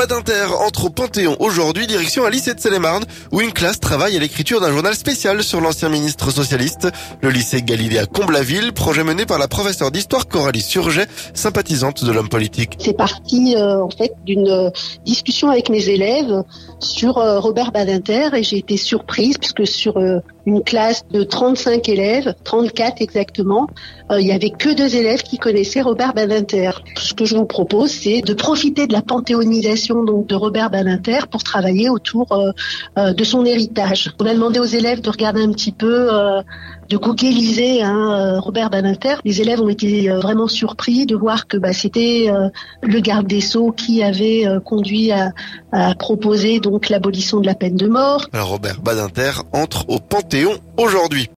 Badinter entre au Panthéon aujourd'hui, direction un lycée de Seine-et-Marne, où une classe travaille à l'écriture d'un journal spécial sur l'ancien ministre socialiste. Le lycée Galilée à Comblaville, projet mené par la professeure d'histoire Coralie Surget, sympathisante de l'homme politique. C'est parti en fait d'une discussion avec mes élèves sur Robert Badinter et j'ai été surprise puisque sur une classe de 35 élèves, 34 exactement, il y avait que 2 élèves qui connaissaient Robert Badinter. Ce que je vous propose, c'est de profiter de la panthéonisation donc de Robert Badinter pour travailler autour de son héritage. On a demandé aux élèves de regarder un petit peu, de googliser Robert Badinter. Les élèves ont été vraiment surpris de voir que c'était le garde des Sceaux qui avait conduit à proposer donc l'abolition de la peine de mort. Alors Robert Badinter entre au Panthéon aujourd'hui.